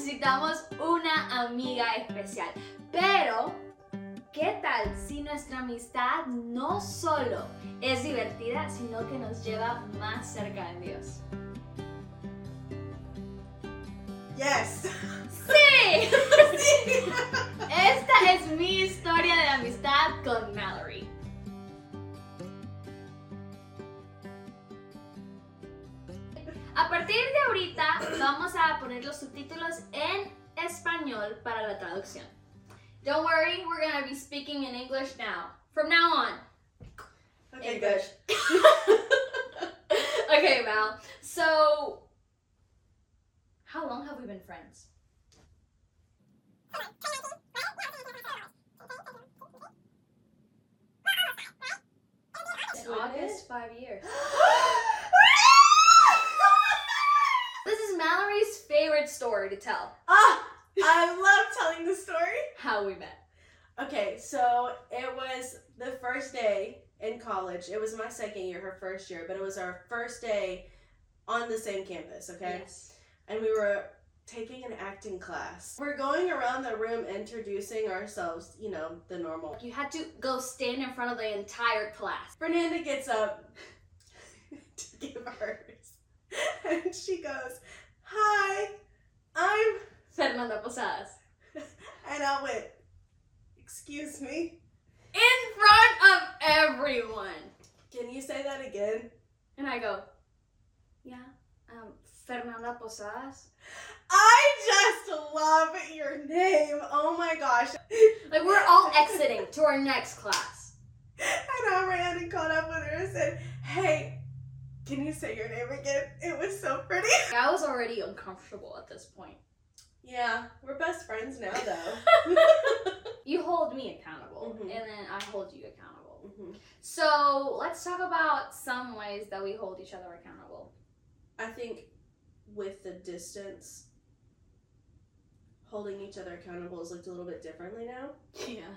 necesitamos una amiga especial. Pero, ¿qué tal si nuestra amistad no solo es divertida, sino que nos lleva más cerca de Dios? Yes. ¡Sí! Esta es mi historia de amistad con Mallory. A partir de ahorita vamos a poner los subtítulos en español para la traducción. Don't worry, we're gonna be speaking in English now. From now on. Okay, English. Okay, Mal. So, how long have we been friends? In August, 5 years. This is Mallory's favorite story to tell. I love telling the story. How we met. Okay, so it was the first day in college. It was my second year, her first year, but it was our first day on the same campus, okay? Yes. And we were taking an acting class. We're going around the room introducing ourselves, you know, the normal. You had to go stand in front of the entire class. Fernanda gets up to give hers, and she goes, "Hi, I'm..." Fernanda Posadas. And I went, "Excuse me? In front of everyone. Can you say that again?" And I go, yeah, Fernanda Posadas. I just love your name. Oh my gosh. Like, we're all exiting to our next class. And I ran and caught up with her and said, "Hey, can you say your name again? It was so pretty." I was already uncomfortable at this point. Yeah, we're best friends now though. You hold me accountable, Mhm. and then I hold you accountable. Mhm. So let's talk about some ways that we hold each other accountable. I think with the distance, holding each other accountable is looked a little bit differently now. Yeah.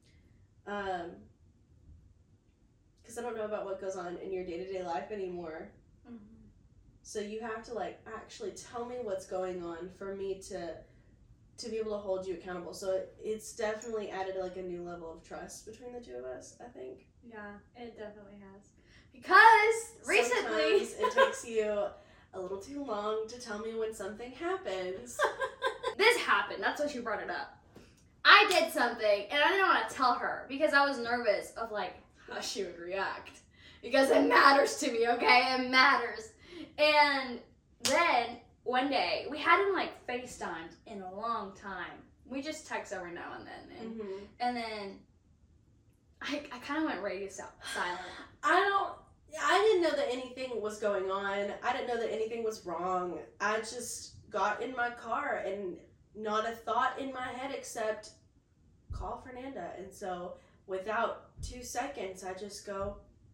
Because I don't know about what goes on in your day-to-day life anymore. Mm-hmm. So you have to like actually tell me what's going on for me to be able to hold you accountable. So it's definitely added like a new level of trust between the two of us, I think. Yeah, it definitely has. Because recently, Sometimes it takes you a little too long to tell me when something happens. this happened. That's why she brought it up. I did something, and I didn't want to tell her because I was nervous of like how she would react. Because it matters to me, okay? It matters. And then one day we hadn't like FaceTimed in a long time. We just text every now and then, Mm-hmm. and then I kind of went radio silent. I didn't know that anything was going on. I didn't know that anything was wrong. I just got in my car and not a thought in my head except call Fernanda. And so without 2 seconds, I just go,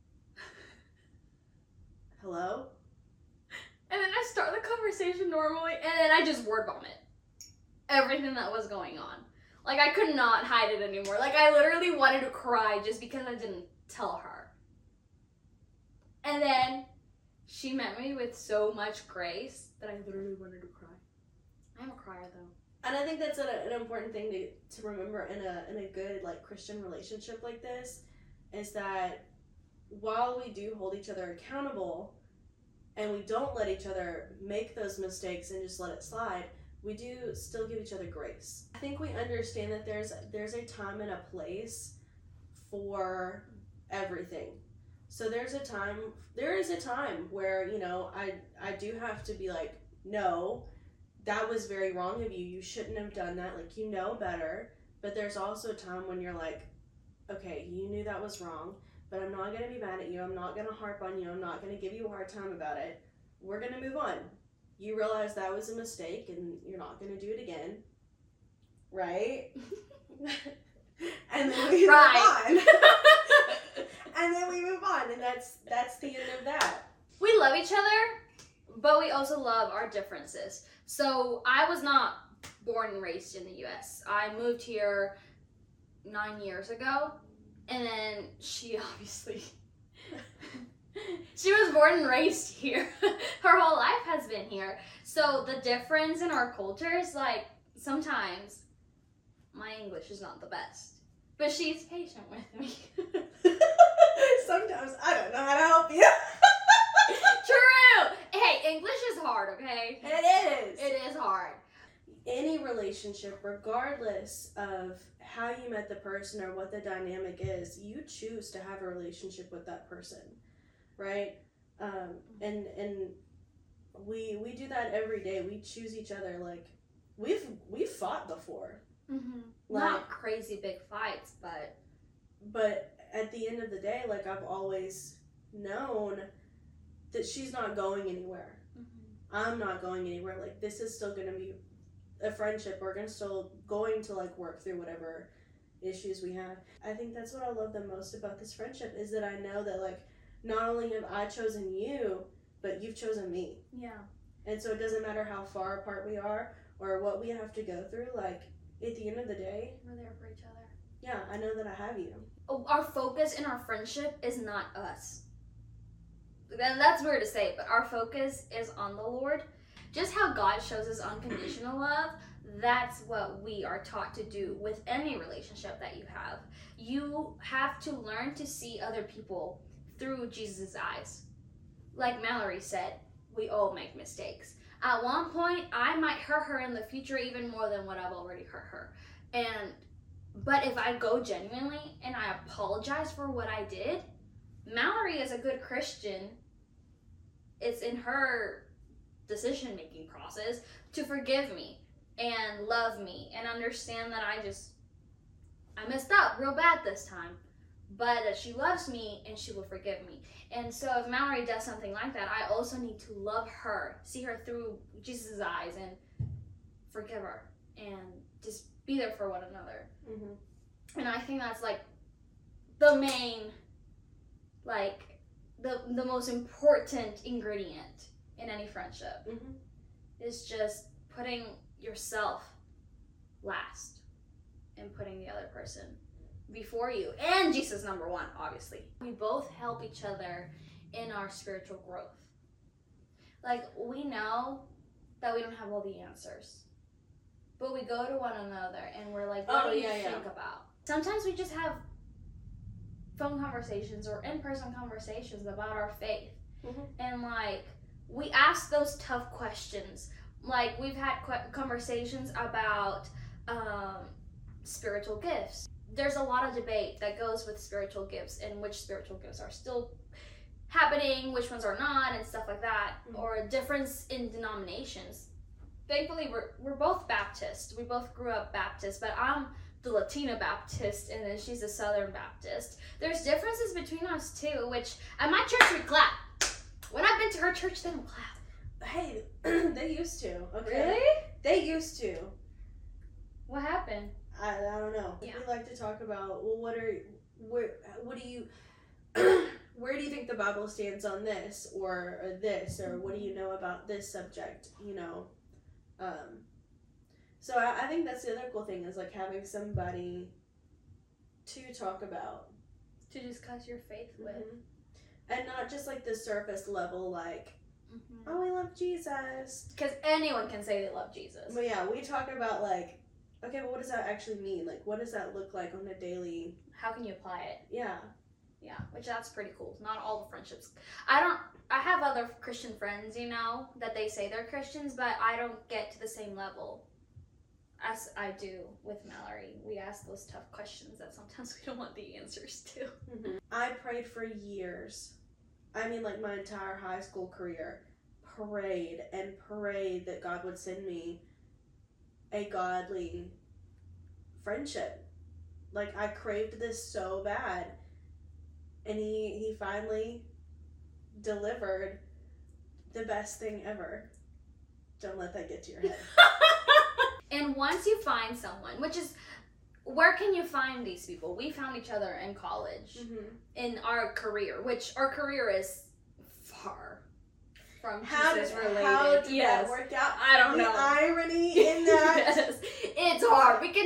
"Hello?" And then I start the conversation normally, and then I just word vomit everything that was going on. Like, I could not hide it anymore. Like, I literally wanted to cry just because I didn't tell her. And then she met me with so much grace that I literally wanted to cry. I'm a crier, though. And I think that's an important thing to remember in a good like Christian relationship like this, is that while we do hold each other accountable and we don't let each other make those mistakes and just let it slide, we do still give each other grace. I think we understand that there's a time and a place for everything. So there is a time where, you know, I do have to be like, "No, that was very wrong of you. You shouldn't have done that. Like, you know better." But there's also a time when you're like, "Okay, you knew that was wrong, but I'm not going to be mad at you. I'm not going to harp on you. I'm not going to give you a hard time about it. We're going to move on. You realize that was a mistake and you're not going to do it again." Right? And then we move on. And then we move on, and that's the end of that. We love each other, but we also love our differences. So I was not born and raised in the US. I moved here 9 years ago, and then she obviously She was born and raised here. Her whole life has been here. So the difference in our cultures, like, sometimes my English is not the best. But she's patient with me. Sometimes I don't know how to help you. True! Hey, English is hard, okay? It is. It is hard. Any relationship, regardless of how you met the person or what the dynamic is, you choose to have a relationship with that person, right? And we do that every day. We choose each other. Like, we've fought before. Mm-hmm. Like, Not crazy big fights, but at the end of the day, like, I've always known that she's not going anywhere. Mm-hmm. I'm not going anywhere. Like, this is still gonna be a friendship. We're still going to, like, work through whatever issues we have. I think that's what I love the most about this friendship, is that I know that, like, not only have I chosen you, but you've chosen me. Yeah. And so it doesn't matter how far apart we are or what we have to go through. Like, at the end of the day, We're there for each other. yeah, I know that I have you. Our focus in our friendship is not us. Then that's weird to say, but our focus is on the Lord. Just how God shows us unconditional love, that's what we are taught to do with any relationship that you have. You have to learn to see other people through Jesus' eyes. Like Mallory said, we all make mistakes. At one point, I might hurt her in the future even more than what I've already hurt her. But if I go genuinely and I apologize for what I did, Mallory is a good Christian. It's in her decision-making process to forgive me and love me and understand that I messed up real bad this time, but that she loves me and she will forgive me. And so if Mallory does something like that, I also need to love her, see her through Jesus' eyes, and forgive her and just be there for one another. Mm-hmm. And I think that's like the main, like the most important ingredient in any friendship. Mm-hmm. Is just putting yourself last and putting the other person before you, and Jesus number one, obviously. We both help each other in our spiritual growth. Like, we know that we don't have all the answers, but we go to one another and we're like, what do you think about? Sometimes we just have phone conversations or in-person conversations about our faith. Mm-hmm. And like, we ask those tough questions. Like, we've had conversations about spiritual gifts. There's a lot of debate that goes with spiritual gifts and which spiritual gifts are still happening, which ones are not, and stuff like that. Mm-hmm. Or a difference in denominations. Thankfully, we're both Baptist. We both grew up Baptist, but I'm the Latina Baptist, and then she's the Southern Baptist. There's differences between us too, which at my church we clap. When I've been to her church, they don't clap. Hey, they used to. Okay. Really? They used to. What happened? I don't know. Yeah. We like to talk about, well, what do you where do you think the Bible stands on this or this, or what do you know about this subject, you know? So I think that's the other cool thing, is like having somebody to talk about, To discuss your faith with. mm-hmm. And not just like the surface level, like, Mm-hmm. oh, we love Jesus. Because anyone can say they love Jesus. But yeah, we talk about like, okay, but what does that actually mean? Like, what does that look like on a daily? How can you apply it? Yeah. Yeah, which that's pretty cool. Not all the friendships. I have other Christian friends, you know, that they say they're Christians, but I don't get to the same level as I do with Mallory. We ask those tough questions that sometimes we don't want the answers to. Mm-hmm. I prayed for years. I mean, like, my entire high school career, prayed that God would send me a godly friendship. Like, I craved this so bad, and he finally delivered the best thing ever. Don't let that get to your head. And once you find someone, which is, where can you find these people? We found each other in college, Mm-hmm. in our career, which our career is far from How Jesus related. How did Yes. that work out? I don't know. The irony in that. Yes. It's hard. We can talk about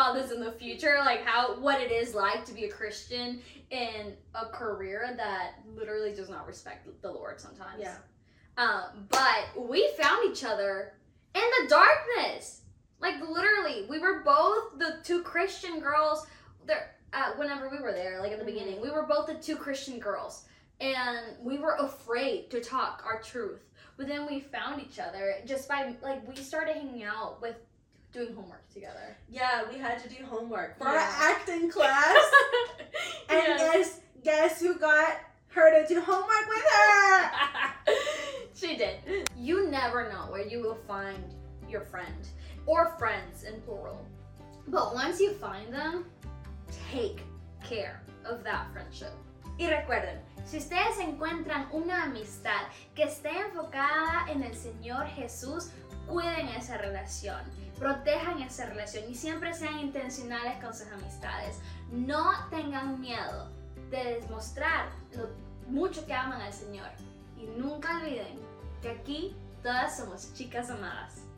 about this in the future, like what it is like to be a Christian in a career that literally does not respect the Lord sometimes. Yeah. But we found each other in the darkness. Like literally, we were both the two Christian girls there. Whenever we were there, like at the beginning, we were both the two Christian girls, and we were afraid to talk our truth. But then we found each other just by like we started hanging out with doing homework together. Yeah, we had to do homework for Yeah. our acting class. And Yes. guess who got her to do homework with her? She did. You never know where you will find your friend or friends in plural. But once you find them, take care of that friendship. Y recuerden, si ustedes encuentran una amistad que esté enfocada en el Señor Jesús, cuiden esa relación, protejan esa relación y siempre sean intencionales con sus amistades. No tengan miedo de demostrar lo mucho que aman al Señor. Y nunca olviden que aquí todas somos chicas amadas.